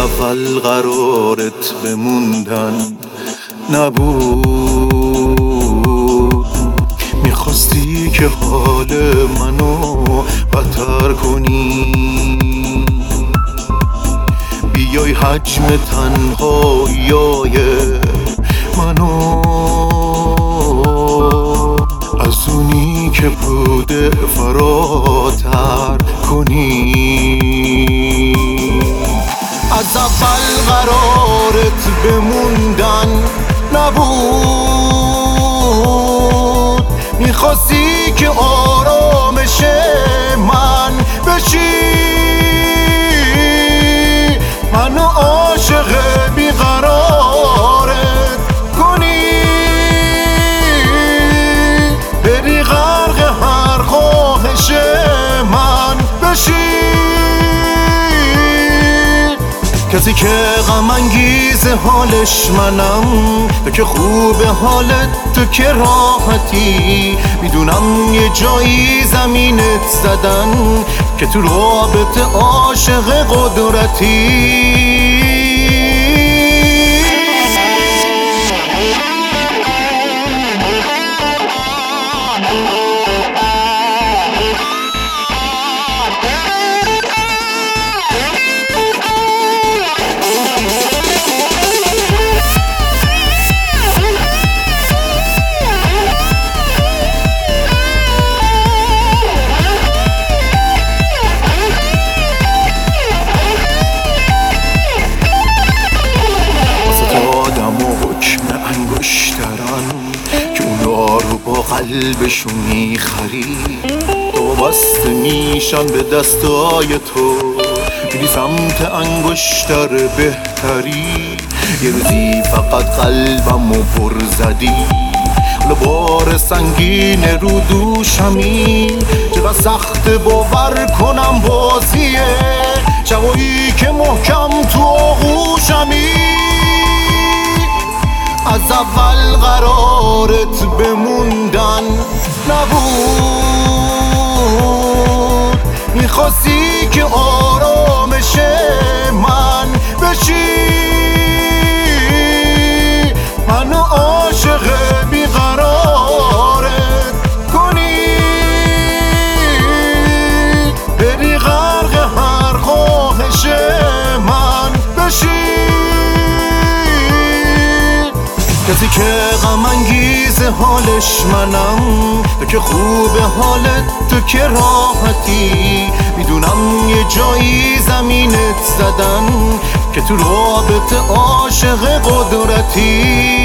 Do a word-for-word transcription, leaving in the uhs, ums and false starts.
اول قرارت بموندن نبود، میخواستی که حال منو بدتر کنی، بیای حجم تنهاییای منو از اونی که بوده فراتر کنی. از اول قرارت بموندن نبود، میخواستی که آرامش من بشی، منو عاشق بیقرارت کنی، بری غرق هر خواهش من بشی. کسی که غم انگیز حالش منم، تو که خوب حالت، تو که راحتی، میدونم یه جایی زمینت زدن که تو رابطه عاشق قدرتی. که اونا رو با قلبشون میخری، تو بسته میشن به دستای تو، میری سمت انگشتر بهتری. یه روزی فقط قلبمو پر زدی، حالا بار سنگین رو دوشمی، چقدر سخت باور کنم بازیه، شبایی که محکم تو آغوشمی. از اول قرارت بموندن نبود، میخواستی که آرامش من بشی، منو عاشق بیقرارت کنی، بری غرق هر خواهش من بشی. کسی که غم انگیز حالش منم، تو که خوب حالت، تو که راحتی، میدونم یه جایی زمینت زدن که تو رابطه عاشق قدرتی.